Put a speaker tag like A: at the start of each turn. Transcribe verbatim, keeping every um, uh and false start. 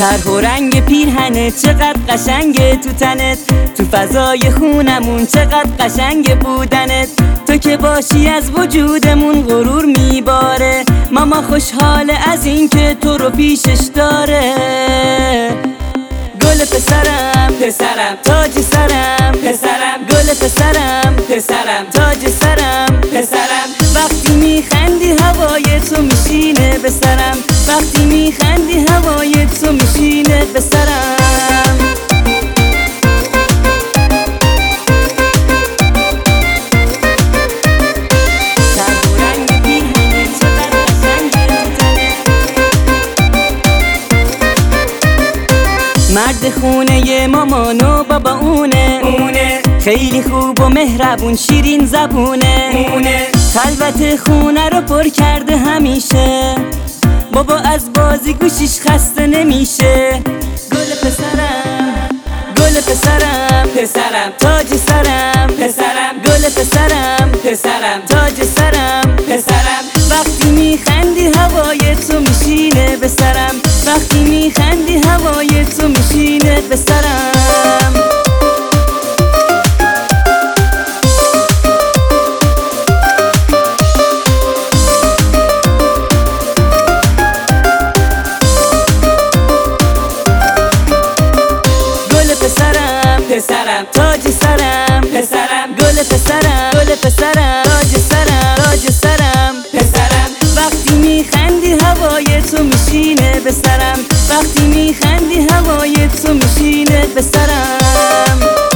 A: طرح و رنگ پیرهنت چقدر قشنگه تو تنت، تو فضای خونمون چقدر قشنگ بودنت. تو که باشی از وجودمون غرور میباره، ماما خوشحاله از این که تو رو پیشش داره. گل پسرم پسرم تاج سرم پسرم، گل پسرم پسرم تاج سرم پسرم. وقتی میخندی هوای تو میشینه به سرم، وقتی میخندی هوای تو میشینه به سرم. مرد خونه مامان و بابا اونه اونه، خیلی خوب و مهربون شیرین زبونه اونه. خلوت خونه رو پر کرده همیشه، بابا از بازی گوشیش خسته نمیشه. گل پسرم گل پسرم پسرم تاج سرم پسرم، گل پسرم پسرم تاج سرم پسرم. وقتی میخندی هوای تو میشینه به سرم، وقتی میخندی هوای تو میشینه به سرم. گل پسرم پسرم تاج سرم پسرم، گل پسرم گل پسرم تاج سرم تاج سرم پسرم. وقتی میخندی هوای تو میشینه به سرم، وقتی میخندی هوای تو میشینه به سرم.